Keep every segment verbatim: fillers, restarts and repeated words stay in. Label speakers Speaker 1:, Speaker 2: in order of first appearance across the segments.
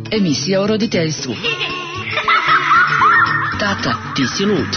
Speaker 1: emisija o roditeljstvu. Tata, ti si lud.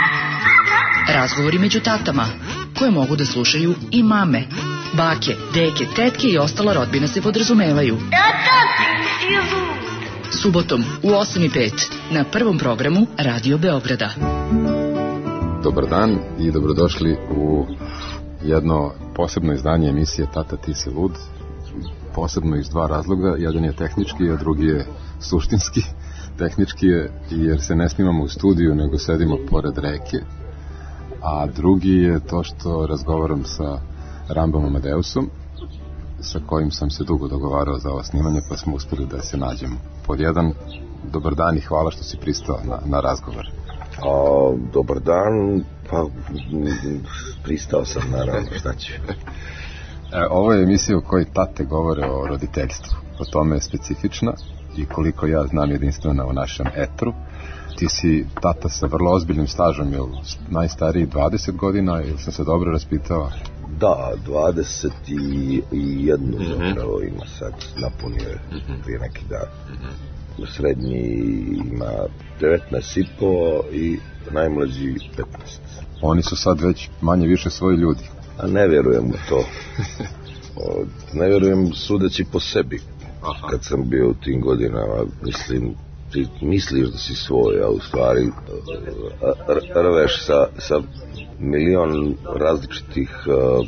Speaker 1: Razgovori među tatama, koje mogu da slušaju i mame. Bake, deke, tetke i ostala rodbina se podrazumevaju. Tata, ti si lud. Subotom u osam i pet na prvom programu Radio Beograda.
Speaker 2: Dobar dan i dobrodošli u jedno posebno izdanje emisije Tata, ti si lud. Posebno iz dva razloga, jedan je tehnički, a drugi je suštinski. Tehnički je jer se ne snimamo u studiju, nego sedimo pored reke, a drugi je to što razgovaram sa Rambom Amadeusom, sa kojim sam se dugo dogovarao za ovo snimanje, pa smo uspeli da se nađemo. Pod jedan, dobar dan i hvala što si pristao na, na razgovor.
Speaker 3: A, dobar dan, pa pristao sam, naravno, šta ću.
Speaker 2: E, ovo je emisija u kojoj tate govore o roditeljstvu. Po tome je specifična i koliko ja znam jedinstvena u našem etru. Ti si tata sa vrlo ozbiljnim stažom, je li najstariji dvadeset godina, ili sam se dobro raspitao?
Speaker 3: Da, dvadeset jedan mm-hmm. zapravo ima sad, napunio je mm-hmm. prije neki dan. Mm-hmm. Srednji ima devetnaest i po i najmlađi petnaest.
Speaker 2: Oni su sad već manje više svoji ljudi.
Speaker 3: A ne vjerujem u to. Ne vjerujem sudeći po sebi. Aha. Kad sam bio u tim godinama, mislim, ti misliš da si svoj, a u stvari rveš sa, sa milion različitih uh,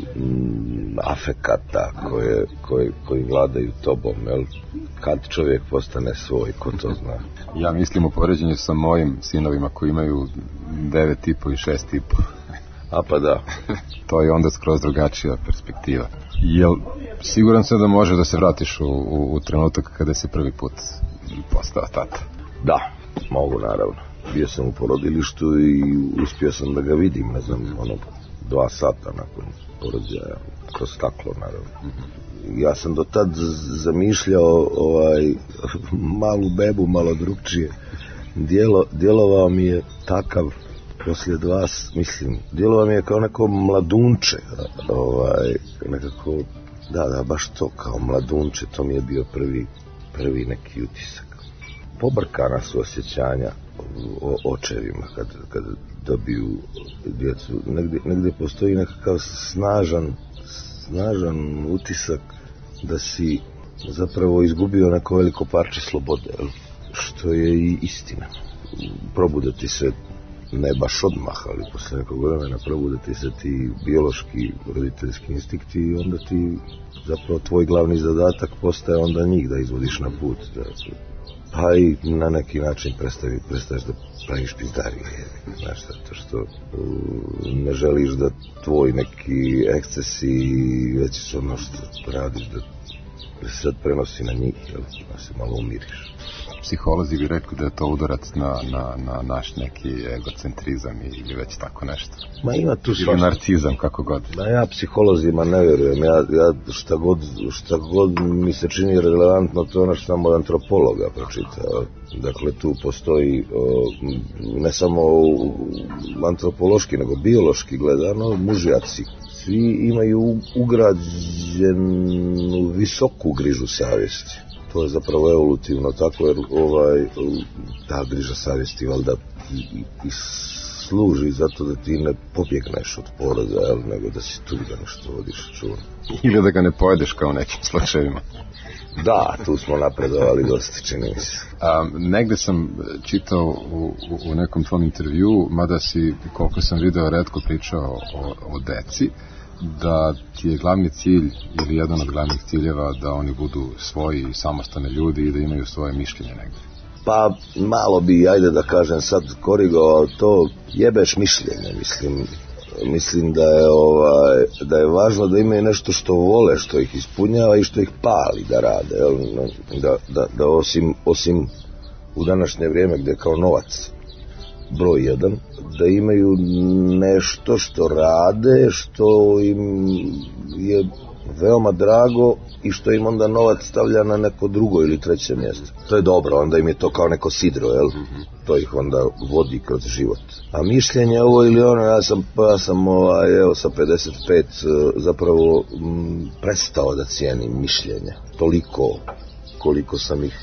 Speaker 3: afekata koje, koje, koji vladaju tobom, jel? Kad čovjek postane svoj, ko to zna?
Speaker 2: Ja mislim u poređenju sa mojim sinovima koji imaju devet i po i šest i po.
Speaker 3: A pa da.
Speaker 2: To je onda skroz drugačija perspektiva. Jel siguran sam da možeš da se vratiš u, u, u trenutak kada si prvi put postao tata?
Speaker 3: Da, mogu naravno. Bio sam u porodilištu i uspio sam da ga vidim, ne znam, ono, dva sata nakon porođaja, kroz staklo naravno. Mm-hmm. Ja sam do tad zamišljao ovaj, malu bebu, malo drugčije. Dijelo, djelovao mi je takav poslije dva, mislim, djelovao mi je kao neko mladunče, ovaj, nekako, da, da, baš to, kao mladunče, to mi je bio prvi, prvi neki utisak. Pobrkana su osjećanja o očevima kad, kad dobiju djecu. Negdje, negdje postoji nekakav snažan, snažan utisak da si zapravo izgubio neko veliko parče slobode, što je i istina. Probudati se, ne baš odmah, ali posle nekog vremena probudati se ti biološki roditeljski instinkti i onda ti zapravo tvoj glavni zadatak postaje onda njih da izvodiš na put. Da, pa i na neki način prestavi, prestaješ da praviš pizdarije, znaš, zato što uh, ne želiš da tvoj neki ekscesi već ono što radiš da, da se sad prenosi na njih, jel, da se malo umiriš.
Speaker 2: Psiholozi bi rekli da je to udarac na, na, na naš neki egocentrizam ili već tako nešto.
Speaker 3: Ma ima tu
Speaker 2: ili svašta. Narcizam, kako god.
Speaker 3: Ma ja psiholozima ne vjerujem. Ja, ja šta, god, šta god mi se čini relevantno, to je ono što sam od antropologa pročitao. Dakle, tu postoji o, ne samo antropološki, nego biološki gledano, mužjaci. Svi imaju ugrađenu visoku grižu savjesti. To je zapravo evolutivno tako, jer ovaj, ta griža savjesti valjda i, i, i služi zato da ti ne pobjegneš od poroda, jel, nego da si tu da nešto vodiš čuvno.
Speaker 2: Ili da ga ne pojedeš kao u nekim slučajevima.
Speaker 3: Da, tu smo napredovali dosta, čini mi se.
Speaker 2: A, negde sam čitao u, u, u nekom tvom intervju, mada si, koliko sam video, retko pričao o, o deci, da ti je glavni cilj ili jedan od glavnih ciljeva da oni budu svoji samostalni ljudi i da imaju svoje mišljenje negdje.
Speaker 3: Pa malo bi, ajde da kažem sad, korigovao to, jebeš mišljenje, mislim. Mislim da je, ovaj, da je važno da imaju nešto što vole, što ih ispunjava i što ih pali da rade, jel? Da, da, da osim, osim u današnje vrijeme gdje kao novac broj jedan, da imaju nešto što rade, što im je veoma drago i što im onda novac stavlja na neko drugo ili treće mjesto. To je dobro, onda im je to kao neko sidro, jel? Mm-hmm. To ih onda vodi kroz život. A mišljenje ovo ili ono, ja sam, ja sam ovaj, evo, sa pedeset pet zapravo m, prestao da cijenim mišljenja. Toliko koliko sam ih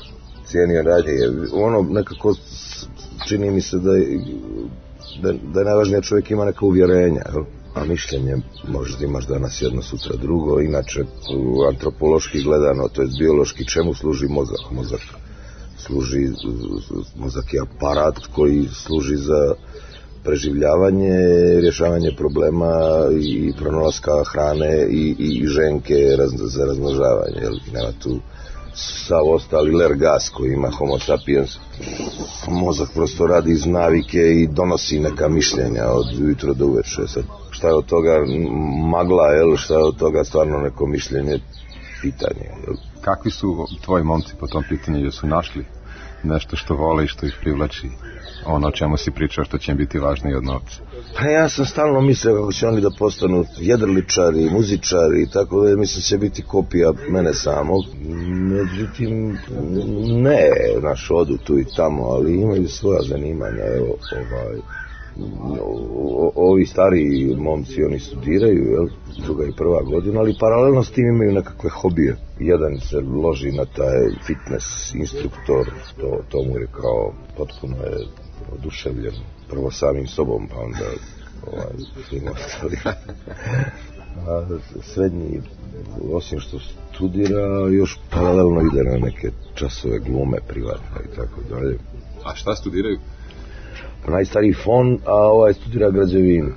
Speaker 3: cijenio radije. Ono nekako čini mi se da je, da, da je najvažnije čovjek ima neka uvjerenja, jel? A mišljenje možda imaš danas jedno, sutra drugo. Inače, antropološki gledano, to je biološki, čemu služi mozak? Mozak služi, mozak je aparat koji služi za preživljavanje, rješavanje problema i pronalaska hrane i, i ženke raz, za razmnožavanje. Jel? Nema tu sav ostali ler gas koji ima homo sapiens. Mozak prosto radi iz navike i donosi neka mišljenja od jutra do uveče. Sad, šta je od toga magla, jel? Šta je od toga stvarno neko mišljenje, pitanje. Jel?
Speaker 2: Kakvi su tvoji momci po tom pitanju, jer su našli nešto što vole i što ih privlači, ono o čemu si pričao što će im biti važnije od novca?
Speaker 3: Pa ja sam stalno mislio kako će oni da postanu jedrličari, muzičari i tako da, mislim će biti kopija mene samog. Međutim, ne, naš odu tu i tamo, ali imaju svoja zanimanja. Evo, ovaj, o, ovi stariji momci, oni studiraju, jel, druga i prva godina, ali paralelno s tim imaju nekakve hobije. Jedan se loži na taj fitness instruktor, to, to mu je kao potpuno je oduševljen, prvo samim sobom, pa onda ovaj, svim ostalim. A srednji, osim što studira, još paralelno ide na neke časove glume privatne i tako dalje.
Speaker 2: A šta studiraju?
Speaker 3: Najstariji fon, a ovaj studira građevinu.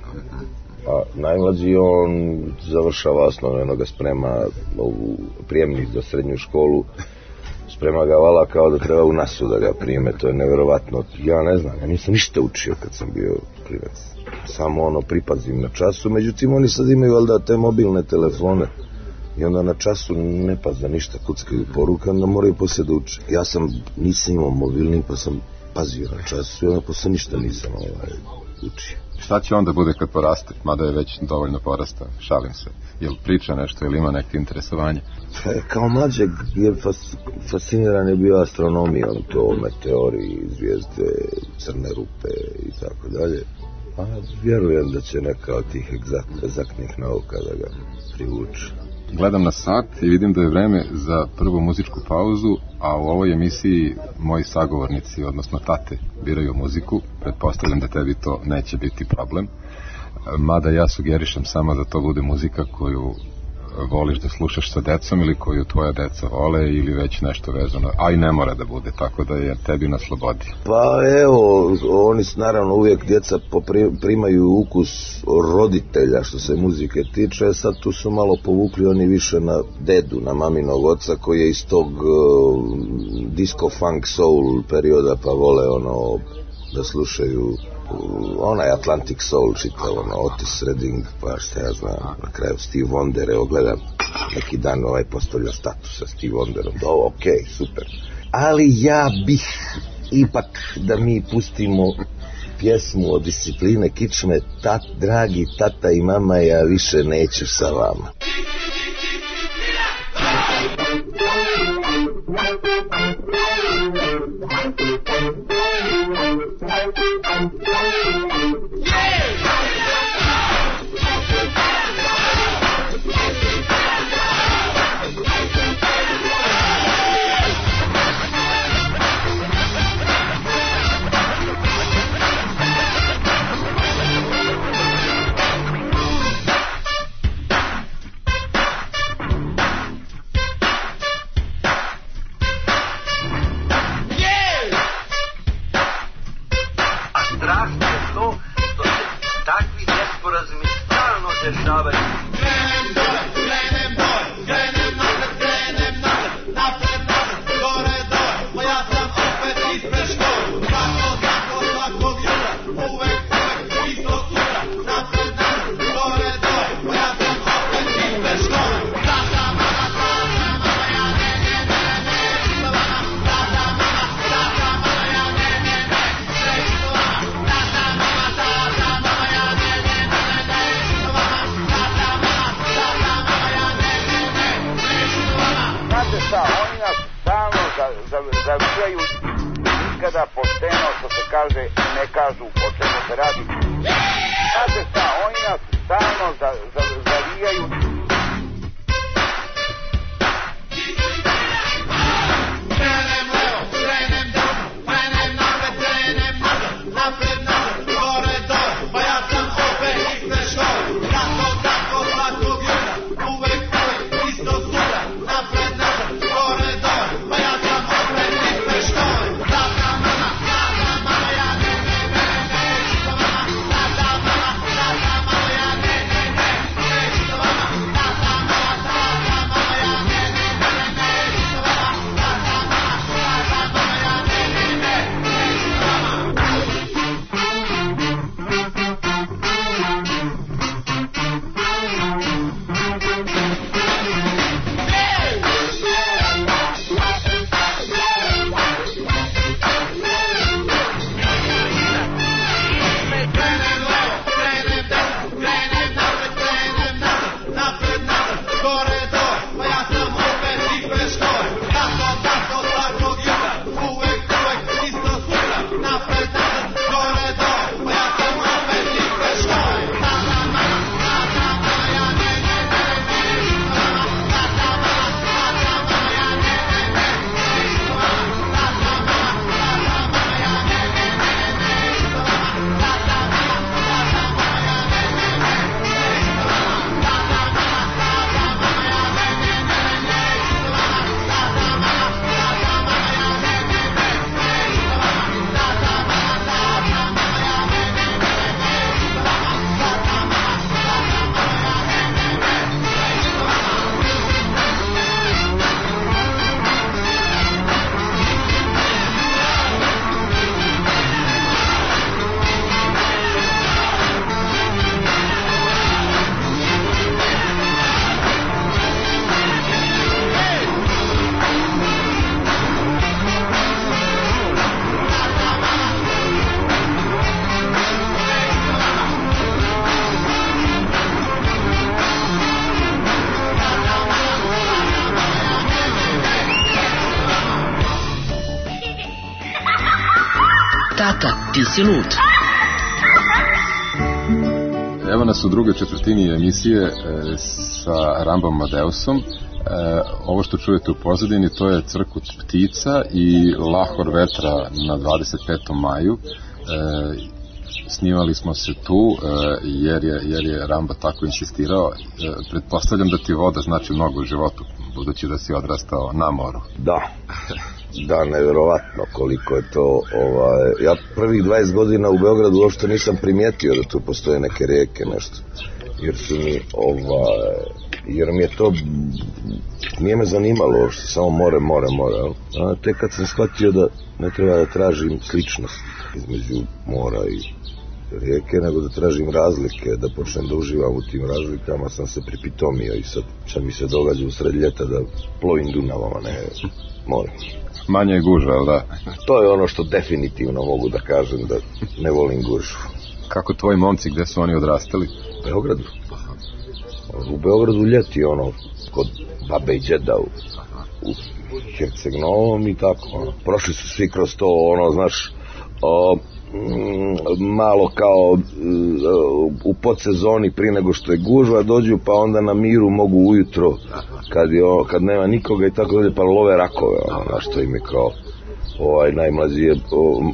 Speaker 3: A najmlađi on završava osnovno, ono ga sprema u prijemnik za srednju školu, sprema ga vala kao da treba u nasu da ga prime, to je neverovatno. Ja ne znam, ja nisam ništa učio kad sam bio klinac, samo ono pripazim na času, međutim oni sad imaju valjda te mobilne telefone i onda na času ne paza ništa, kuckaju poruka, onda moraju poslije da uče. Ja sam, nisam imao mobilni pa sam pazio na času i onda posle ništa nisam ovaj, učio.
Speaker 2: Šta će onda bude kad poraste, mada je već dovoljno porastao, šalim se, jel priča nešto ili ima neke interesovanje?
Speaker 3: Kao mlađeg je fas, fasciniran je bio astronomijom, to meteori, zvijezde, crne rupe i tako dalje. A vjerujem da će neka od tih egzakt, egzaktnih nauka da ga privuče.
Speaker 2: Gledam na sat i vidim da je vreme za prvu muzičku pauzu, a u ovoj emisiji moji sagovornici, odnosno tate, biraju muziku. Pretpostavljam da tebi to neće biti problem, mada ja sugerišem samo da to bude muzika koju voliš da slušaš sa decom ili koju tvoja deca vole ili već nešto vezano, a i ne mora da bude, tako da je tebi na slobodi.
Speaker 3: Pa evo, oni naravno uvijek djeca primaju ukus roditelja što se muzike tiče, sad tu su malo povukli oni više na dedu, na maminog oca koji je iz tog uh, disco funk soul perioda, pa vole ono da slušaju onaj Atlantic Soul čitav, ono, Otis Redding, pa šta ja znam, na kraju Steve Wonder, evo gledam, neki dan ovaj postavlja status sa Steve Wonderom, o, ok, super. Ali ja bih ipak da mi pustimo pjesmu od Discipline kičme, tat, dragi tata i mama, ja više neću sa vama.
Speaker 4: Zavijaju nikada pošteno, što se kaže, ne kažu o čemu se radi. Znate šta, oni nas stalno za, za, zavijaju. Krenem levo,
Speaker 1: Tata, ti si lud.
Speaker 2: Evo nas u drugoj četvrtini emisije e, sa Rambom Madeusom. E, ovo što čujete u pozadini, to je Crkut ptica i Lahor vetra na dvadeset petom maju. E, snimali smo se tu e, jer, je, jer je Ramba tako insistirao. E, pretpostavljam da ti voda znači mnogo u životu, budući da si odrastao na moru.
Speaker 3: Da, da, neverovatno koliko je to. Ovaj, ja prvih dvadeset godina u Beogradu uopšte nisam primijetio da tu postoje neke rijeke, nešto. Jer su mi, ovaj, jer mi je to, nije me zanimalo uopšte, samo more, more, more. A tek kad sam shvatio da ne treba da tražim sličnost između mora i rijeke, nego da tražim razlike, da počnem da uživam u tim razlikama, sam se pripitomio i sad, sad mi se događa u sred ljeta da plovim Dunavom, a ne morem.
Speaker 2: Manje je gužva, ali da?
Speaker 3: To je ono što definitivno mogu da kažem, da ne volim gužvu.
Speaker 2: Kako tvoji momci, gde su oni odrastali?
Speaker 3: U Beogradu. U Beogradu ljeti, ono, kod babe i džeda u, u Herceg-Novom i tako, ono. Prošli su svi kroz to, ono, znaš, o, malo kao u podsezoni prije nego što je gužva dođu, pa onda na miru mogu ujutro kad, je, kad nema nikoga i tako dalje, pa love rakove, ono, na što im je kao ovaj najmlađi je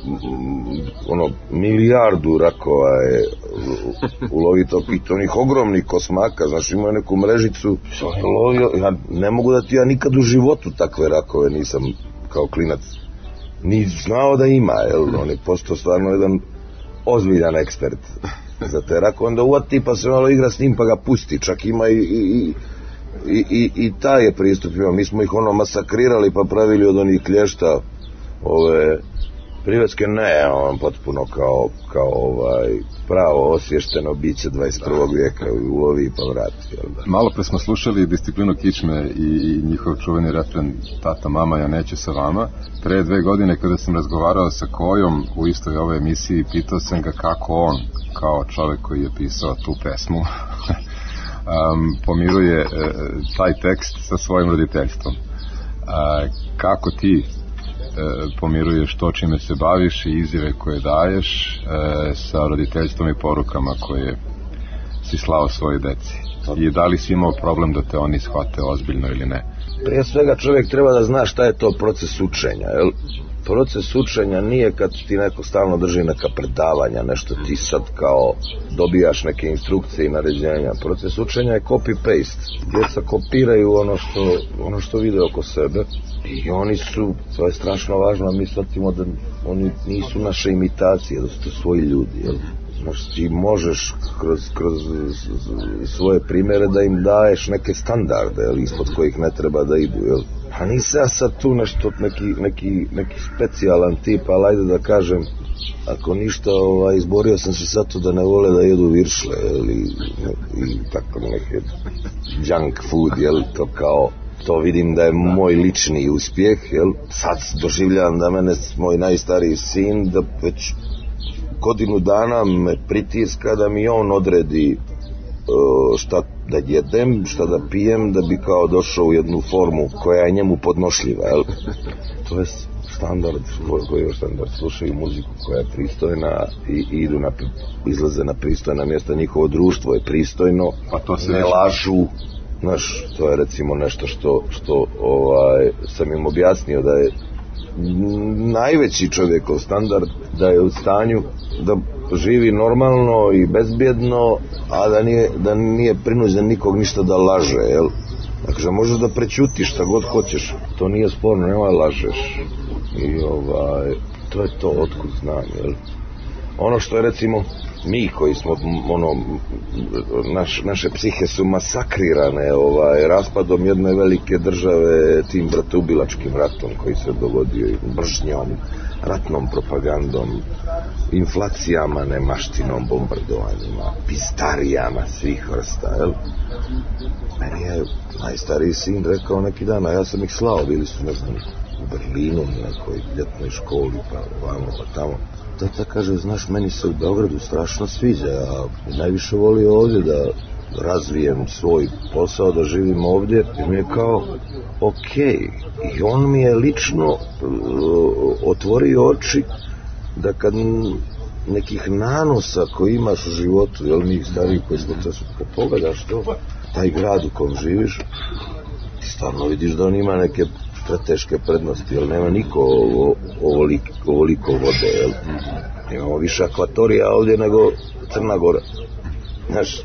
Speaker 3: ono milijardu rakova je ulovito pito, onih ogromnih kosmaka, znaš, imaju neku mrežicu lovio, ja ne mogu da ti ja nikad u životu takve rakove nisam kao klinac ni znao da ima, jel, on je postao stvarno jedan ozbiljan ekspert za te rakove, onda uvati pa se malo igra s njim pa ga pusti, čak ima i, i, i, i, i taj je pristup ima, mi smo ih ono masakrirali pa pravili od onih klješta ove privatske, ne, on potpuno kao, kao ovaj pravo osvješteno biće dvadeset prvog vijeka, ulovi pa vrati. Da?
Speaker 2: Malo pre smo slušali Disciplinu Kičme i, i njihov čuveni refren Tata, mama, ja neću sa vama. Pre dve godine kada sam razgovarao sa Kojom u istoj ovoj emisiji, pitao sam ga kako on, kao čovjek koji je pisao tu pesmu, um, pomiruje uh, taj tekst sa svojim roditeljstvom. Uh, kako ti pomiruješ to čime se baviš i izjave koje daješ e, sa roditeljstvom i porukama koje si slao svojoj deci? I da li si imao problem da te oni shvate ozbiljno ili ne?
Speaker 3: Prije svega čovjek treba da zna šta je to proces učenja, jel? Proces učenja nije kad ti neko stalno drži neka predavanja, nešto ti sad kao dobijaš neke instrukcije i naređenja. Proces učenja je copy-paste. Djeca kopiraju ono što, ono što vide oko sebe i oni su, to je strašno važno, mi shvatimo da oni nisu naše imitacije, da su to svoji ljudi, jel? Znaš, ti možeš kroz, kroz svoje primjere da im daješ neke standarde, jel, ispod kojih ne treba da idu, jel? Pa nisam ja sad tu nešto, neki, neki, neki specijalan tip, ali ajde da kažem, ako ništa, ovaj, izborio sam se sad to da ne vole da jedu viršle, jel, i, i tako neke junk food, jel, to kao, to vidim da je moj lični uspjeh, jel? Sad doživljavam da mene moj najstariji sin, da već godinu dana me pritiska da mi on odredi uh, šta da jedem, šta da pijem, da bi kao došao u jednu formu koja je njemu podnošljiva, jel? To je standard, koji je standard, slušaju muziku koja je pristojna i, i idu na, izlaze na pristojna mjesta, njihovo društvo je pristojno,
Speaker 2: pa to se
Speaker 3: ne lažu, znaš, to je recimo nešto što, što ovaj, sam im objasnio da je najveći čovjekov standard, da je u stanju da živi normalno i bezbjedno, a da nije, da nije prinuđen nikog ništa da laže, jel? Dakle, možeš da prećutiš šta god hoćeš, to nije sporno, nemoj lažeš. I ovaj, to je to, otkud znam, jel? Ono što je recimo mi koji smo ono, naš, naše psihe su masakrirane ovaj, raspadom jedne velike države, tim bratoubilačkim ratom koji se dogodio, mržnjom, ratnom propagandom, inflacijama, nemaštinom, bombardovanjima, pistarijama svih vrsta, jel? Meni je najstariji sin rekao neki dan, a ja sam ih slao, bili su, ne znam, u Berlinu, na nekoj ljetnoj školi, pa vamo, pa tamo. Tata kaže, znaš, meni se u Beogradu strašno sviđa, ja najviše volio ovdje da razvijem svoj posao, da živim ovdje, i mi je kao, okej, okay. I on mi je lično uh, otvorio oči da kad nekih nanosa koji imaš u životu, jel mi stariji koji smo to, kad pogledaš to, taj grad u kom živiš, ti stvarno vidiš da on ima neke strateške prednosti, jel nema niko ovoliko, ovoliko vode, jel? Imamo više akvatorija ovdje nego Crna Gora. Znaš,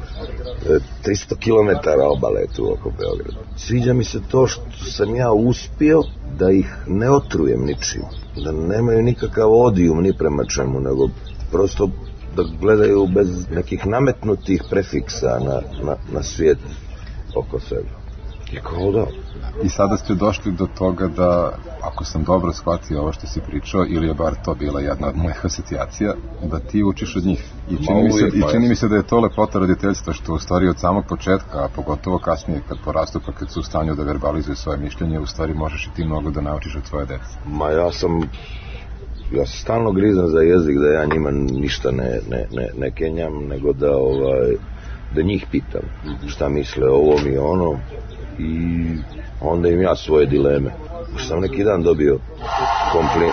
Speaker 3: tristo kilometara obale tu oko Beograda. Sviđa mi se to što sam ja uspio da ih ne otrujem ničim, da nemaju nikakav odijum ni prema čemu, nego prosto da gledaju bez nekih nametnutih prefiksa na, na, na svijet oko sebe. I kao da.
Speaker 2: I sada ste došli do toga da, ako sam dobro shvatio ovo što si pričao, ili je bar to bila jedna od mojih asocijacija, da ti učiš od njih. I čini, mi se, i čini mi se da je to lepota roditeljstva, što u stvari od samog početka, a pogotovo kasnije kad porastu, pa kad su u stanju da verbalizuju svoje mišljenje, u stvari možeš i ti mnogo da naučiš od svoje dece.
Speaker 3: Ma ja sam, ja sam stalno grizan za jezik, da ja njima ništa ne, ne, ne, ne kenjam, nego da, ovaj, da njih pitam šta misle o ovom i ono, i onda im ja svoje dileme. Što sam neki dan dobio kompli...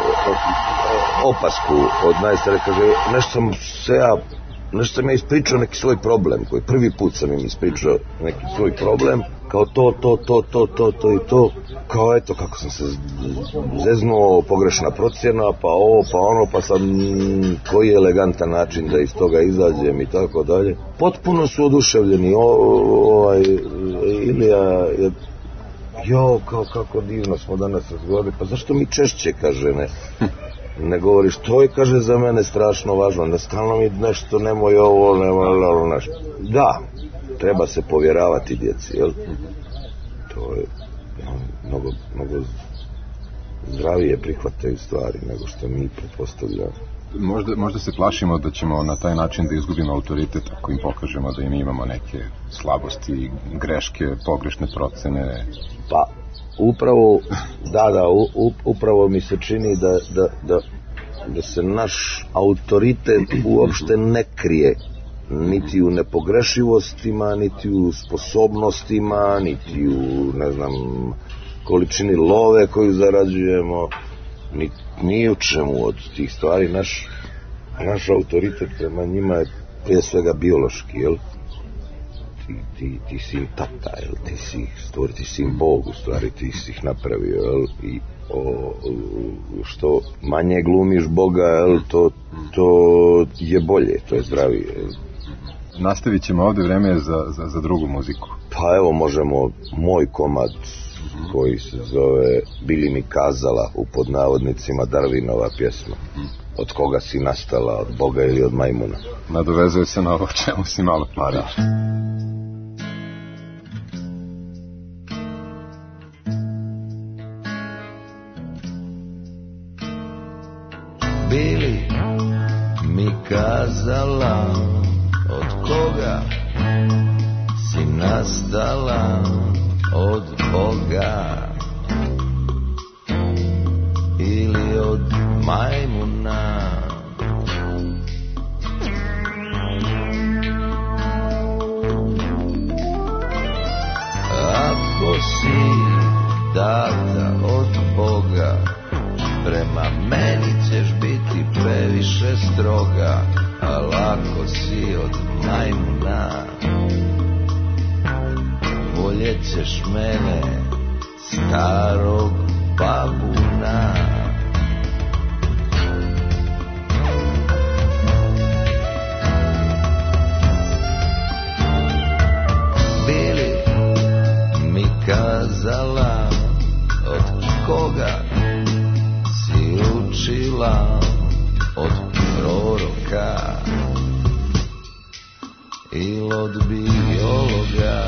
Speaker 3: opasku od najstare, kaže, nešto sam se ja nešto sam ja ispričao neki svoj problem, koji prvi put sam im ispričao neki svoj problem, kao to, to, to, to, to, to i to, kao eto kako sam se zeznuo, pogrešna procjena, pa ovo, pa ono, pa sam koji je elegantan način da iz toga izađem i tako dalje. Potpuno su oduševljeni. O, ovaj Ilija je, jo, kao kako divno smo danas razgovarali, pa zašto mi češće, kaže, ne ne govoriš, to je, kaže, za mene strašno važno, ne stalno mi nešto, nemoj ovo, nemoj ovo, nešto. Da, treba se povjeravati djeci, jel? To je mnogo, mnogo zdravije prihvataju stvari nego što mi pretpostavljamo.
Speaker 2: Možda, možda se plašimo da ćemo na taj način da izgubimo autoritet ako im pokažemo da im imamo neke slabosti, greške, pogrešne procene.
Speaker 3: Pa, upravo, da, da, u, upravo mi se čini da, da, da, da se naš autoritet uopšte ne krije niti u nepogrešivostima, niti u sposobnostima, niti u, ne znam, količini love koju zarađujemo, ni, ni u čemu od tih stvari. Naš, naš autoritet prema njima je prije svega biološki, jel? Ti, ti, ti si im tata, jel? Ti si ih stvori, ti si im Bog, u stvari ti si ih napravio, jel? I o, što manje glumiš Boga, jel? To, to je bolje, to je zdravije, jel?
Speaker 2: Nastavit ćemo ovdje, vreme je za, za, za drugu muziku.
Speaker 3: Pa evo, možemo moj komad koji se zove Bili mi kazala, u podnavodnicima Darwinova pjesma. Od koga si nastala, od Boga ili od majmuna?
Speaker 2: Nadovezuje se na ovo čemu si malo pričao.
Speaker 5: Bili mi kazala, od koga si nastala, od Boga ili od majmuna? Ako si data od Boga, prema meni ćeš biti previše stroga, al ako si od majmuna, voljet ćeš mene, starog babuna. Bili mi kazala, od koga si učila, od proroka ili od biologa?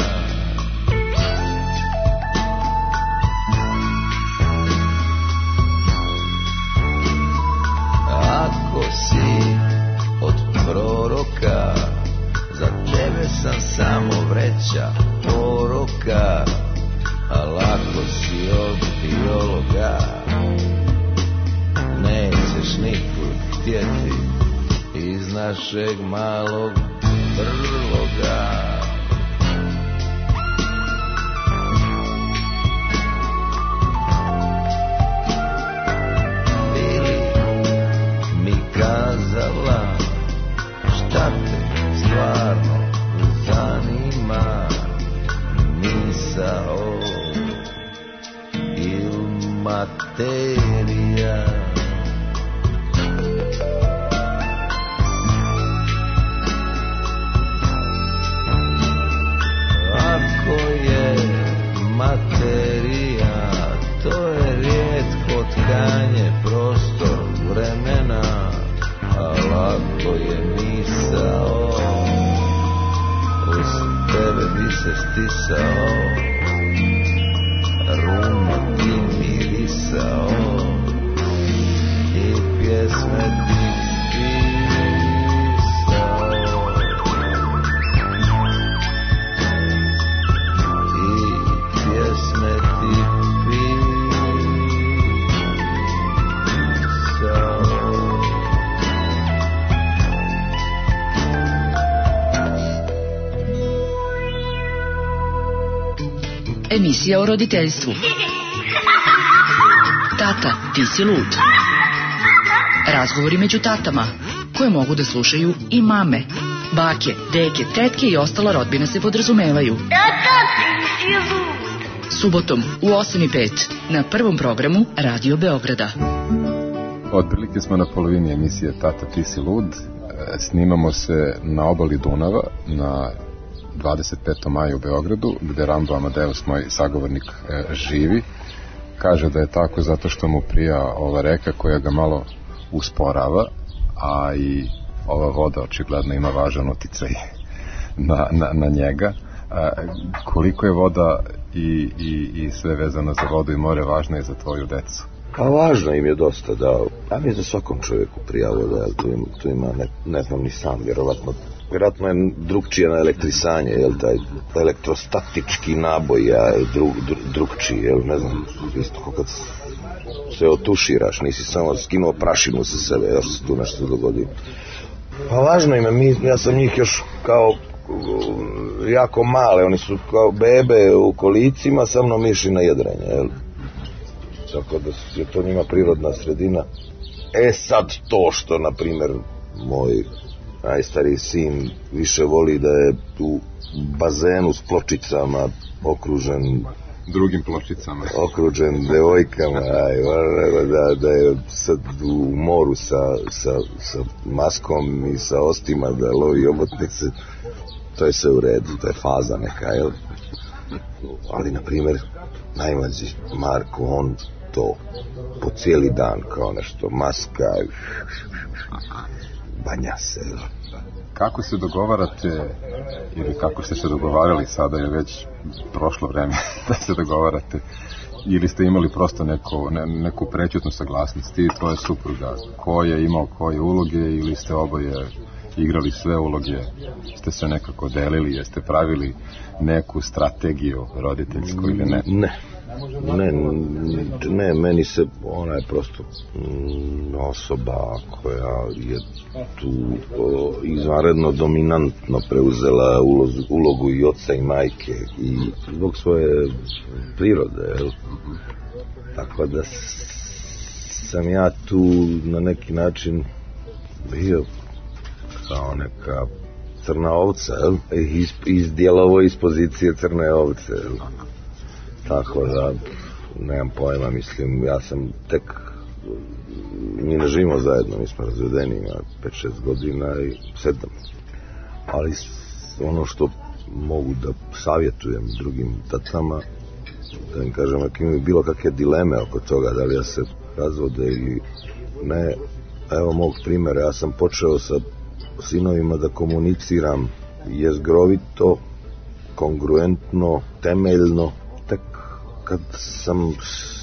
Speaker 5: Ako si od proroka, za tebe sam samo vreća poroka, al ako si od biologa, nećeš nikud htjeti iz našeg malog brloga. mijenje prostor vremena, a lako je misao, uz tebe bi se stisao, runo ti mirisao i pjesme ti pisao, i pjesme ti pisao.
Speaker 1: Emisija o roditeljstvu. Tata, ti si lud. Razgovori među tatama, koje mogu da slušaju i mame. Bake, deke, tetke i ostala rodbina se podrazumevaju. Tata, ti si lud. Subotom u osam i pet na prvom programu Radio Beograda.
Speaker 2: Otprilike smo na polovini emisije Tata, ti si lud. Snimamo se na obali Dunava, na dvadeset petom maju u Beogradu, gde Rambo Amadeus, moj sagovornik, e, živi. Kaže da je tako zato što mu prija ova reka koja ga malo usporava, a i ova voda očigledno ima važan uticaj na, na, na njega. A, koliko je voda i, i, i sve vezano za vodu i more važno je za tvoju decu?
Speaker 3: Pa važno im je dosta, da. A mi za svakom čovjeku prija voda, tu, im, tu ima, ne, ne znam ni sam, vjerovatno Vjerojatno je drugčije na elektrisanje, jel, taj elektrostatički naboj je drug, drug, drugčiji, jel, ne znam, isto kad se otuširaš, nisi samo skinuo prašinu sa sebe, još se tu nešto dogodi. Pa važno im je, mi, ja sam njih još kao jako male, oni su kao bebe u kolicima, sa mnom išli na jedrenje, jel. Tako da je to njima prirodna sredina. E sad to što, na primjer, moj najstariji sin više voli da je u bazenu s pločicama okružen
Speaker 2: drugim pločicama
Speaker 3: okružen devojkama, aj, da, da je sad u moru sa, sa, sa maskom i sa ostima da lovi obotnice, to je sve u redu, to je faza neka, jel? Ali, na primjer, najmlađi Marko, on to po cijeli dan kao nešto, maska, banja se.
Speaker 2: Kako se dogovarate, ili kako ste se dogovarali, sada je već prošlo vreme da se dogovarate, ili ste imali prosto neko, ne, neku prećutnu saglasnost, ti i tvoja supruga, ko je imao koje uloge, ili ste oboje igrali sve uloge, ste se nekako delili, jeste pravili neku strategiju roditeljsku ili ne?
Speaker 3: Ne. Ne, ne, meni se, ona je prosto mm, osoba koja je tu o, izvanredno dominantno preuzela ulozu, ulogu i oca i majke i zbog svoje prirode, jel? Tako da sam ja tu na neki način bio kao neka crna ovca, jel? Iz, izdjelovo iz pozicije crne ovce, jel? Tako da, nemam pojma, mislim, ja sam tek, mi ne živimo zajedno, mi smo razvedeni, ima pet šest godina i sedam. Ali ono što mogu da savjetujem drugim tatama, da im kažem, ako imaju bilo kakve dileme oko toga, da li ja se razvode ili ne, evo mog primjera, ja sam počeo sa sinovima da komuniciram jezgrovito, kongruentno, temeljno, kad sam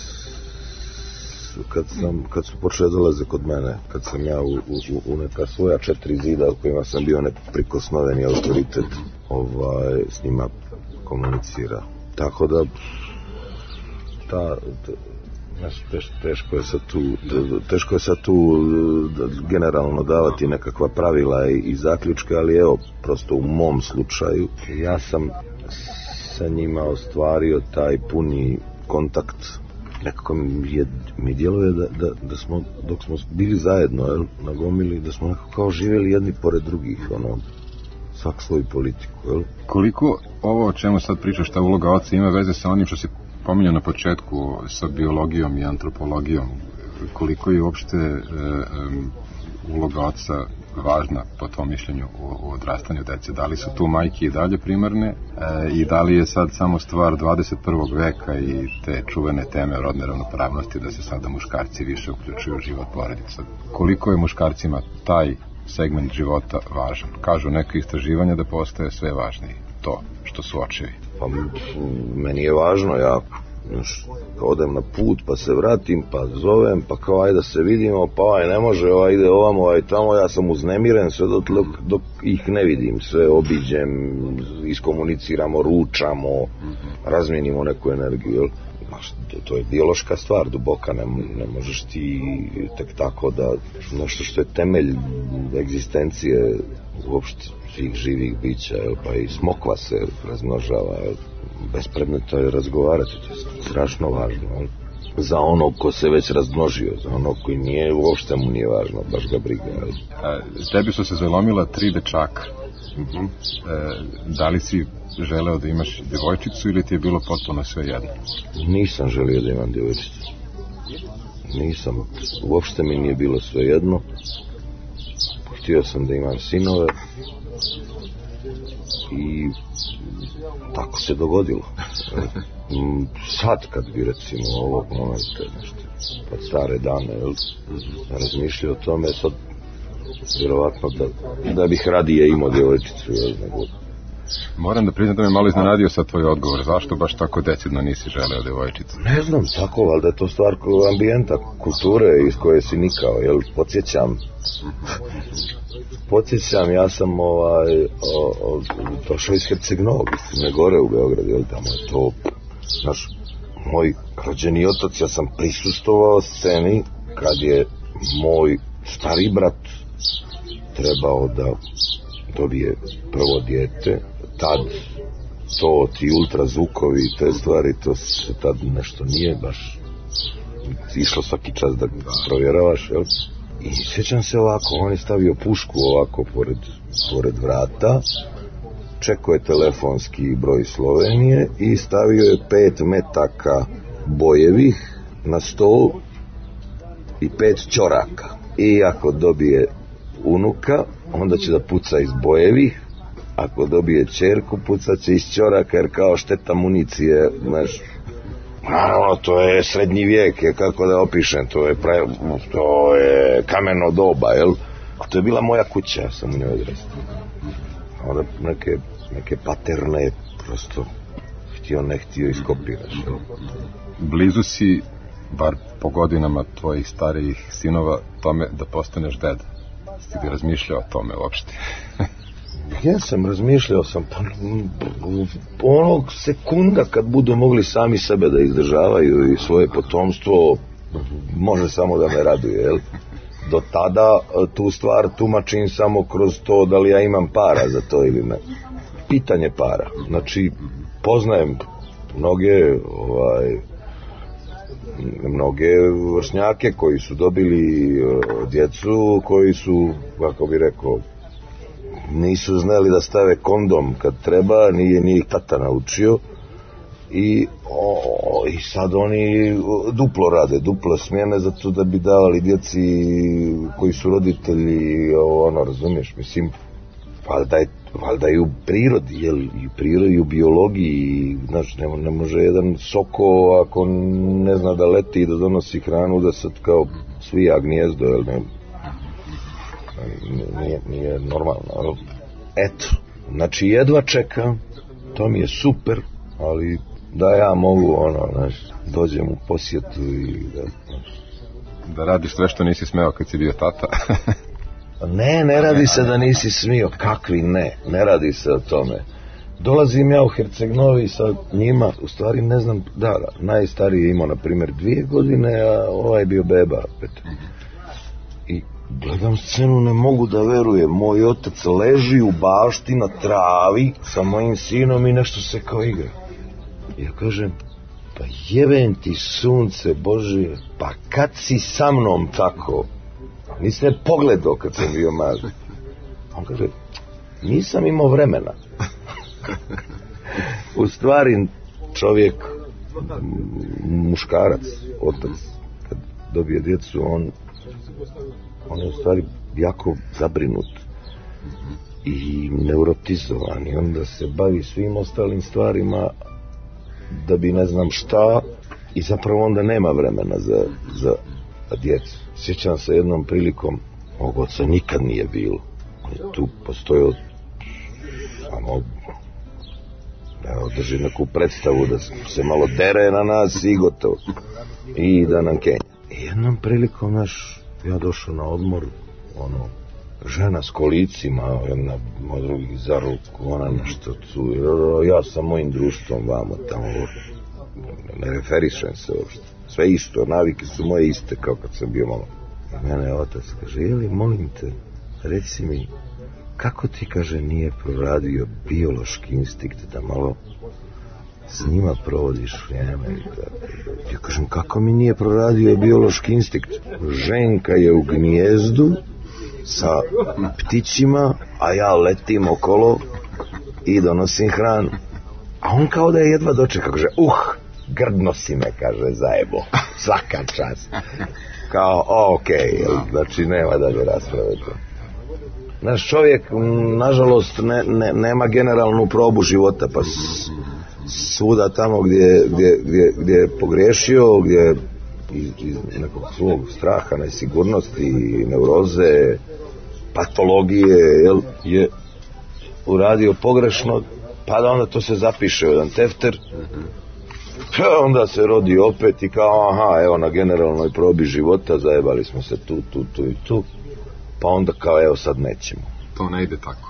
Speaker 3: kad sam kad su počeli dolaze kod mene, kad sam ja u, u, u neka svoja četiri zida u kojima sam bio neprikosnoveni autoritet, ovaj, s njima komunicira. Tako da ta, ta teš, teško je sad tu teško je sad tu generalno davati nekakva pravila i, i zaključke, ali evo, prosto u mom slučaju ja sam sa njima ostvario taj puni kontakt. Nekako mi, je, mi djeluje da, da, da smo, dok smo bili zajedno, jel, na gomili, da smo nekako kao živjeli jedni pored drugih, ono, svak svoju politiku, jel.
Speaker 2: Koliko ovo o čemu sad pričaš, ta uloga oca, ima veze sa onim što si pominjao na početku, sa biologijom i antropologijom? Koliko je uopšte e, e, uloga oca važna po tom mišljenju u, u odrastanju dece? Da li su tu majke i dalje primarne e, i da li je sad samo stvar dvadeset prvog veka i te čuvene teme rodne ravnopravnosti da se sada muškarci više uključuju u život porodice? Koliko je muškarcima taj segment života važan? Kažu neke istraživanja da postaje sve važniji to što su očevi.
Speaker 3: Pa meni je važno jako. Odem na put pa se vratim pa zovem pa kao ajde da se vidimo pa ovaj ne može, ovaj ide ovamo, ovaj tamo, ja sam uznemiren sve dok, dok ih ne vidim, sve obiđem, iskomuniciramo, ručamo, razmijenimo neku energiju, jel? To, to je biološka stvar duboka, ne, ne možeš ti tek tako da nešto što je temelj egzistencije uopšte svih živih bića, jel? Pa i smokva se razmnožava, jel? Bespredmetno je razgovarati, to je strašno važno, jel? Za onog ko se već razmnožio, za onog koji nije, uopšte mu nije važno, baš ga briga, jel?
Speaker 2: A, tebi su se zalomila tri dečaka. Uh-huh. E, da li si želeo da imaš djevojčicu ili ti je bilo potpuno sve jedno?
Speaker 3: Nisam želio da imam djevojčicu. Nisam, uopšte mi nije bilo sve jedno. Htio sam da imam sinove i tako se dogodilo. Sad kad bi recimo ovog momenta nešto pod stare dane, jel, razmišljao o tome, sad vjerovatno da, da bih radije imao djevojčicu, jel, nego...
Speaker 2: Moram da priznam da me malo iznenadio sad tvoj odgovor. Zašto baš tako decidno nisi želeo djevojčicu?
Speaker 3: Ne znam, tako, valjda je to stvar ambijenta, kulture iz koje si nikao, jel, podsjećam. Podsjećam, ja sam ovaj, o, o, došao iz Herceg-Novog, ne gore u Beogradu, jel, tamo je to, znaš, moj rođeni otac, ja sam prisustvovao sceni kad je moj stari brat trebao da dobije prvo dijete, tad to ti ultrazvukovi i te stvari, to se tad nešto nije baš išlo svaki čas da provjeravaš, jel? I sjećam se ovako, on je stavio pušku ovako pored, pored vrata, čekao je telefonski broj Slovenije i stavio je pet metaka bojevih na stol i pet ćoraka. I ako dobije unuka, onda će da puca iz bojevih, ako dobije ćerku, pucat će iz ćoraka, jer kao šteta municije, znaš, naravno, to je srednji vijek, je, kako da opišem, to je, pre, to je kameno doba, jel? A to je bila moja kuća, ja sam u njoj odrastao. Onda neke, neke paterne, prosto, htio ne htio iskopiraš, jel?
Speaker 2: Blizu si, bar po godinama tvojih starijih sinova, tome da postaneš deda. Ti bi razmišljao o tome uopšte?
Speaker 3: Ja sam razmišljao sam pa, onog sekunda kad budu mogli sami sebe da izdržavaju i svoje potomstvo, može samo da me raduje, jel? Do tada tu stvar tumačim samo kroz to da li ja imam para za to ili ne. Pitanje para. Znači, poznajem mnoge ovaj, mnoge vršnjake koji su dobili uh, djecu, koji su, kako bi rekao, nisu znali da stave kondom kad treba, nije, nije ih tata naučio i, o, i sad oni duplo rade, duplo smjene zato da bi davali djeci koji su roditelji, ono, razumiješ, mislim, valjda je, valjda je u prirodi, jel, i u prirodi i u biologiji, znaš, ne, ne može jedan soko ako ne zna da leti i da donosi hranu, da sad kao svija gnijezdo, jel, ne, nije, nije normalno, ali eto, znači jedva čekam, to mi je super, ali da ja mogu, ono, znaš, dođem u posjetu i da, znaš,
Speaker 2: da radiš sve što nisi smeo kad si bio tata.
Speaker 3: Ne, ne radi se da nisi smio, kakvi ne, ne radi se o tome. Dolazim ja u Herceg-Novi sa njima, u stvari ne znam, da, najstariji je imao, na primjer, dvije godine, a ovaj je bio beba, opet. I gledam scenu, ne mogu da verujem, moj otac leži u bašti na travi sa mojim sinom i nešto se kao igra. Ja kažem, pa jebem ti sunce Božije, pa kad si sa mnom tako? Nisi ne pogledao kad sam bio mali. On kaže, nisam imao vremena. U stvari čovjek, muškarac, otac, kad dobije djecu, on On je u stvari jako zabrinut i neurotizovan i onda se bavi svim ostalim stvarima da bi ne znam šta i zapravo onda nema vremena za, za djecu. Sjećam se jednom prilikom, mog oca nikad nije bilo. On je tu postojao samo da drži neku predstavu da se malo dere na nas i gotovo. I da nam kenja. I jednom prilikom, naš, ja došao na odmor, ono, žena s kolicima, jedna od drugih za ruku, ona nešto tu, ja sa mojim društvom vamo tamo, ne referišem se uopšte. Sve isto, navike su moje iste kao kad sam bio malo. I mene otac kaže, jeli, molim te, reci mi, kako ti, kaže, nije proradio biološki instinkt da malo s njima provodiš vrijeme? Ja kažem, kako mi nije proradio biološki instinkt? Ženka je u gnijezdu sa ptićima, a ja letim okolo i donosim hranu. A on kao da je jedva dočekao, kaže, uh, grdno si me, kaže, zajebo, svaka čast. Kao, okej, okay, znači nema dalje rasprave. Naš čovjek, nažalost, ne, ne, nema generalnu probu života, pa s, svuda tamo gdje, gdje, gdje, gdje je pogriješio, gdje iz, iz nekog svog straha, nesigurnosti, neuroze, patologije, jel, je uradio pogrešno, pa da onda to se zapiše u jedan tefter, pa onda se rodi opet i kao, aha, evo na generalnoj probi života zajebali smo se tu, tu, tu i tu, pa onda kao, evo sad nećemo.
Speaker 2: To ne ide tako.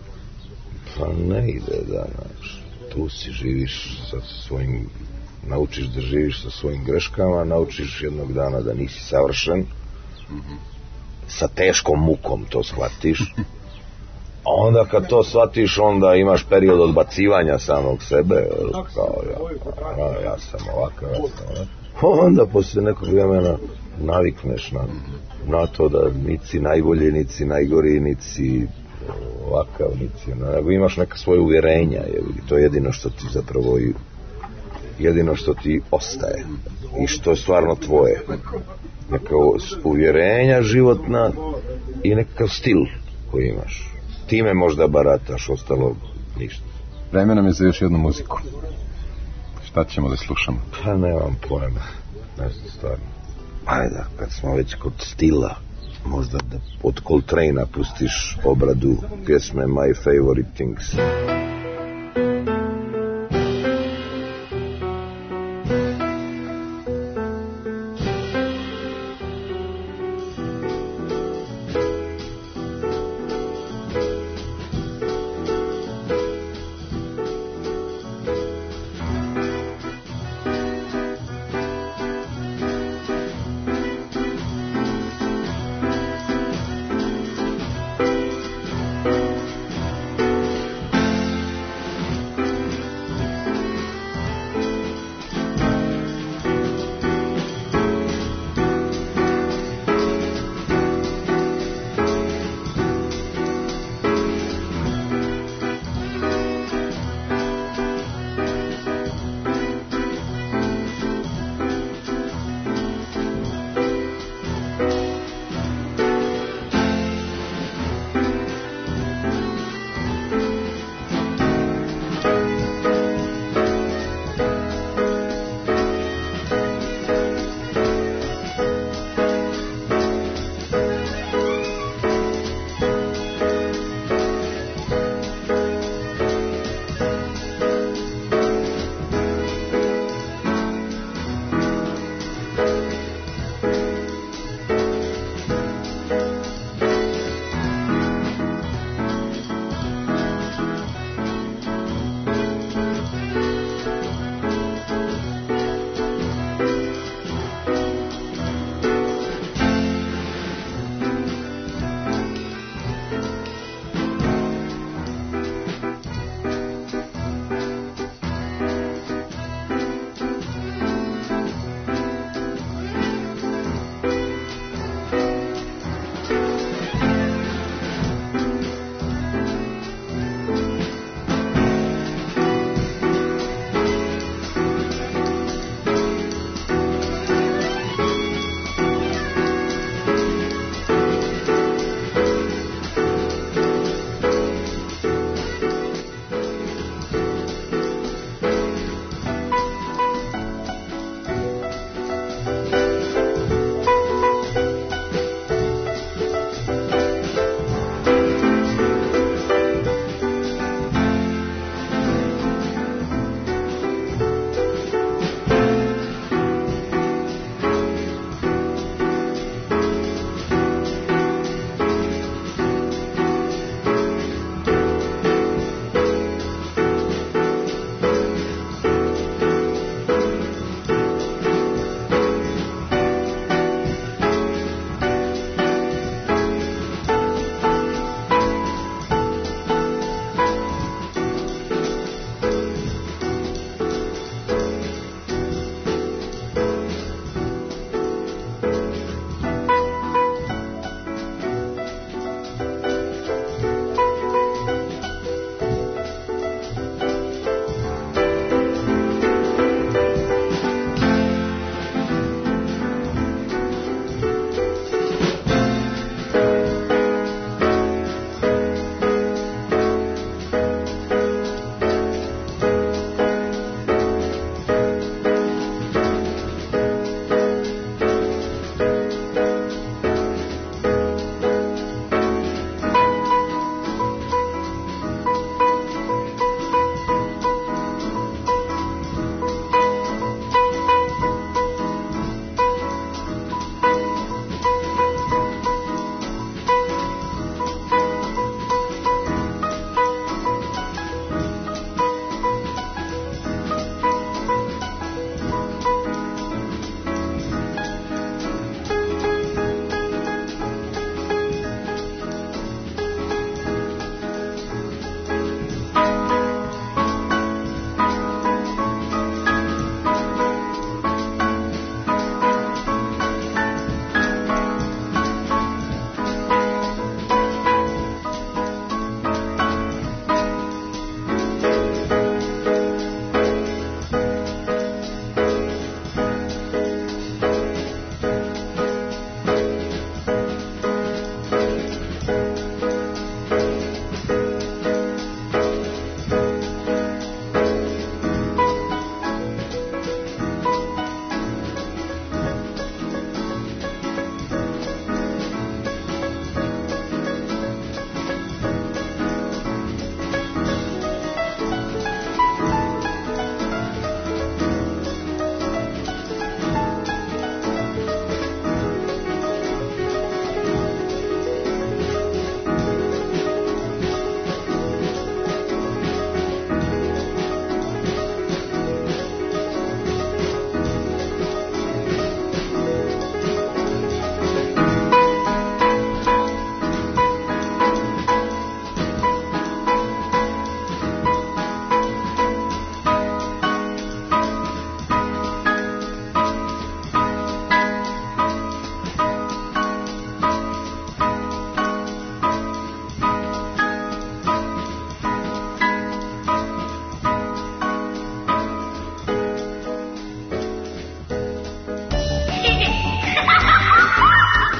Speaker 3: Pa ne ide, da, znaš, tu si, živiš sa svojim, naučiš da živiš sa svojim greškama, naučiš jednog dana da nisi savršen, mm-hmm. sa teškom mukom to shvatiš, a onda kad to shvatiš, onda imaš period odbacivanja samog sebe, kao ja, ja, ja sam ovakav, ja sam ovakav. Onda posle nekog vremena navikneš na, na to da nici najbolji, nici najgori, nici ovakav, nici, nego imaš neka svoje uvjerenja, je, to je jedino što ti zapravo i jedino što ti ostaje i što je stvarno tvoje, neka uvjerenja životna i nekakav stil koji imaš, time možda barataš, ostalo ništa.
Speaker 2: Vreme nam je za još jednu muziku. Šta ćemo da slušamo?
Speaker 3: Pa nemam pojma, ne znam stvarno. Ajde, kad smo već kod stila, možda da od Coltrane-a pustiš obradu pjesme My Favorite Things.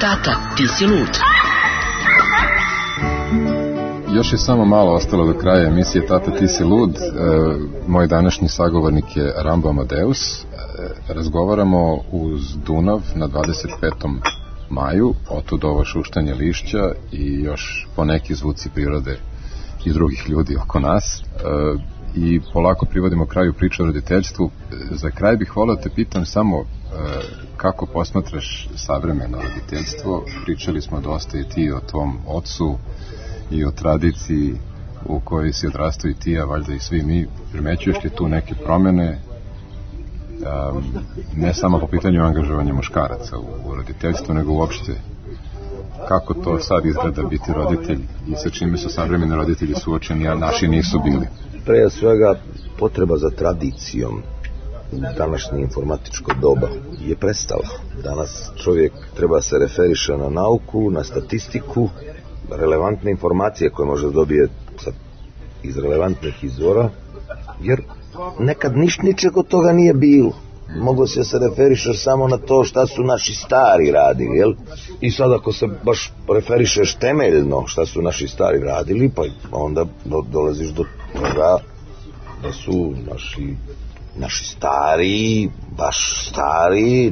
Speaker 1: Tata, ti si lud.
Speaker 2: Još je samo malo ostalo do kraja emisije Tata, ti si lud. E, moj današnji sagovornik je Rambo Amadeus. E, razgovaramo uz Dunav na dvadeset petom maju, otud ovo šuštanje lišća i još poneki zvuci prirode i drugih ljudi oko nas. E, I polako privodimo kraju priče o roditeljstvu. Za kraj bih volao te pitam samo e, kako posmatraš savremeno roditeljstvo. Pričali smo dosta i ti o tom ocu i o tradiciji u kojoj si odrastao i ti, a valjda i svi mi. Primećuješ li tu neke promjene, um, ne samo po pitanju angažovanja muškaraca u, u roditeljstvu, nego uopšte kako to sad izgleda biti roditelj i sa čime su savremeni roditelji suočeni, a naši nisu bili?
Speaker 3: Pre svega, potreba za tradicijom u današnje informatičko doba je prestala. Danas čovjek treba se referiše na nauku, na statistiku, relevantne informacije koje može dobije iz relevantnih izvora, jer nekad niš ničeg od toga nije bilo. Moglo se se referišeš samo na to šta su naši stari radili, jel? I sad ako se baš referišeš temeljno šta su naši stari radili, pa onda do, dolaziš do toga da su naši, naši stari, baš stari,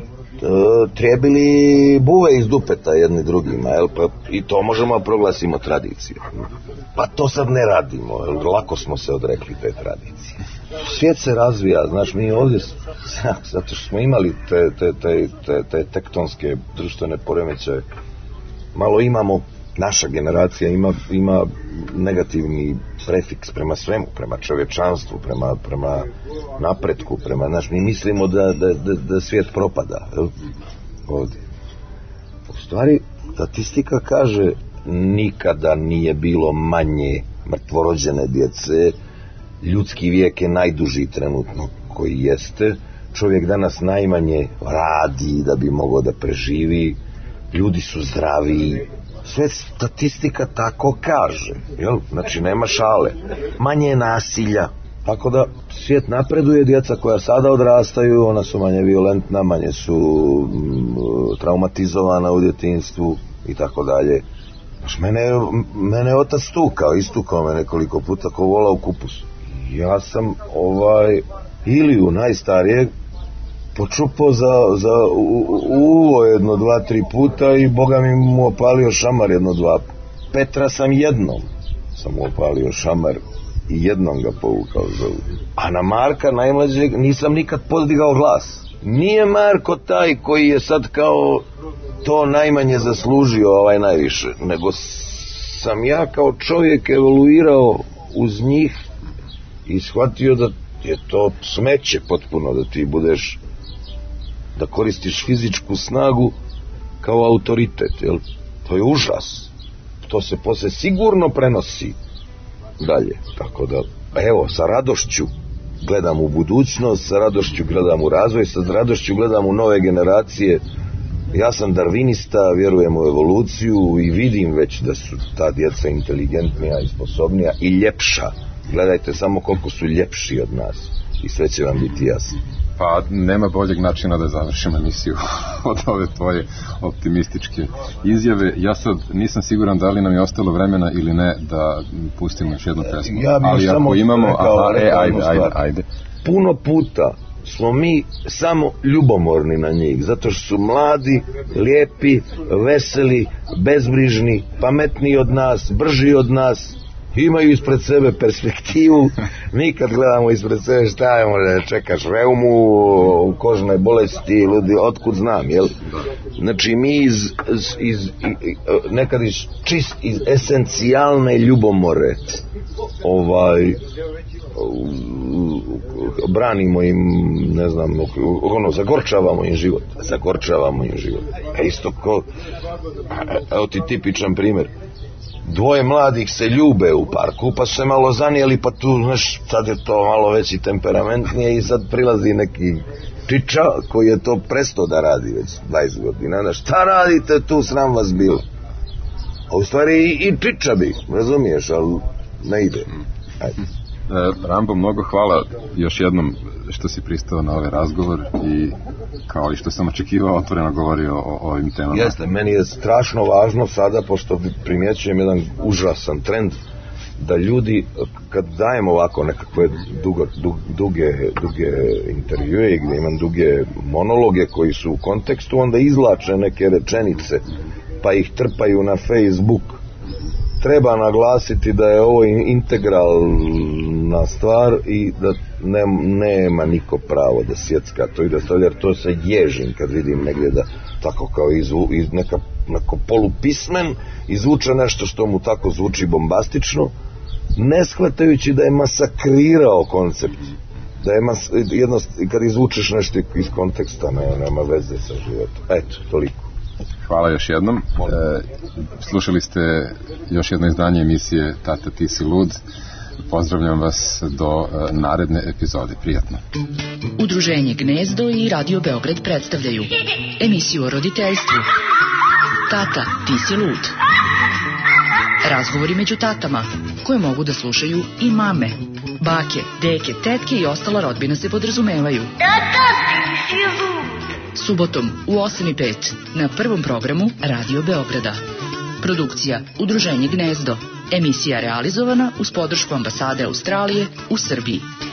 Speaker 3: trebili buve iz dupeta jedni drugima, jel? Pa i to možemo proglasimo tradiciju. Pa to sad ne radimo, jel? Lako smo se odrekli te tradicije. Svijet se razvija, znaš, mi ovdje, zato što smo imali te, te, te, te, te tektonske društvene poremećaje, malo imamo, naša generacija ima, ima negativni prefiks prema svemu, prema čovječanstvu, prema, prema napretku, prema, znaš, mi mislimo da, da, da, da svijet propada, jel? Ovdje. U stvari, statistika kaže, nikada nije bilo manje mrtvorođene djece, ljudski vijek je najduži trenutno koji jeste, čovjek danas najmanje radi da bi mogao da preživi, ljudi su zdravi, sve statistika tako kaže, jel? Znači nema šale, manje je nasilja, tako da svijet napreduje, djeca koja sada odrastaju, ona su manje violentna, manje su m, traumatizovana u djetinjstvu i tako dalje. Mene, mene otac stukao, istukao me nekoliko puta ko vola u kupus. Ja sam ovaj Iliju najstarijeg počupao za, za uvo jedno, dva, tri puta i Boga mi mu opalio šamar jedno, dva. Petra sam jednom sam mu opalio šamar i jednom ga povukao za uvo. A na Marka najmlađeg nisam nikad podigao glas. Nije Marko taj koji je sad kao to najmanje zaslužio, ovaj najviše, nego sam ja kao čovjek evoluirao uz njih i shvatio da je to smeće potpuno da ti budeš, da koristiš fizičku snagu kao autoritet, jel? To je užas, to se posle sigurno prenosi dalje, tako da evo, sa radošću gledam u budućnost, sa radošću gledam u razvoj, sa radošću gledam u nove generacije. Ja sam darvinista, vjerujem u evoluciju i vidim već da su ta djeca inteligentnija i sposobnija i ljepša. Gledajte samo koliko su ljepši od nas i sve će vam biti jasno.
Speaker 2: Pa nema boljeg načina da završimo emisiju od ove tvoje optimističke izjave. Ja sad nisam siguran da li nam je ostalo vremena ili ne da pustimo još jednu pesmu.
Speaker 3: Ja bih
Speaker 2: ali
Speaker 3: samo
Speaker 2: ako imamo,
Speaker 3: rekao,
Speaker 2: aha,
Speaker 3: rekao
Speaker 2: e, ajde, ajde, ajde.
Speaker 3: Puno puta smo mi samo ljubomorni na njih, zato što su mladi, lijepi, veseli, bezbrižni, pametniji od nas, brži od nas, imaju ispred sebe perspektivu. Mi kad gledamo ispred sebe, šta je, može čekaš reumu, kožne bolesti, ludi, otkud znam, jel? Znači mi iz, iz, iz nekad iz čist, iz esencijalne ljubomore ovaj branimo im, ne znam, ono, zagorčavamo im život, zagorčavamo im život. A isto ko, evo ti tipičan primjer, dvoje mladih se ljube u parku, pa su se malo zanijeli, pa tu, znaš, sad je to malo veći temperamentnije i sad prilazi neki čiča koji je to prestao da radi već dvadeset godina, znaš, šta radite tu, sram vas bilo. A u stvari i, i čiča bi, razumiješ, ali ne ide. Ajde.
Speaker 2: Rambo, mnogo hvala još jednom što si pristao na ovaj razgovor i kao i što sam očekivao otvoreno govorio o, o ovim temama.
Speaker 3: Jeste, meni je strašno važno sada, pošto primjećujem jedan užasan trend, da ljudi, kad dajem ovako nekakve dugo, dug, duge, duge intervjue i gdje imam duge monologe koji su u kontekstu, onda izlače neke rečenice pa ih trpaju na Facebook. Treba naglasiti da je ovo integralna stvar i da ne, nema niko pravo da sjecka to i da stavlja, jer to se ježim kad vidim negdje da tako kao izvu, iz neka, neko polupismen izvuče nešto što mu tako zvuči bombastično, ne shvatajući da je masakrirao koncept, da je mas, jednost, kad izvučeš nešto iz konteksta ne, nema veze sa životom. Eto, toliko.
Speaker 2: Hvala još jednom. E, slušali ste još jedno izdanje emisije Tata ti si lud. Pozdravljam vas do e, naredne epizode. Prijatno.
Speaker 1: Udruženje Gnezdo i Radio Beograd predstavljaju emisiju o roditeljstvu Tata ti si lud. Razgovori među tatama koje mogu da slušaju i mame, bake, deke, tetke i ostala rodbina se podrazumevaju. Tata ti si lud. Subotom u osam i pet na prvom programu Radio Beograda. Produkcija Udruženje Gnezdo. Emisija realizovana uz podršku ambasade Australije u Srbiji.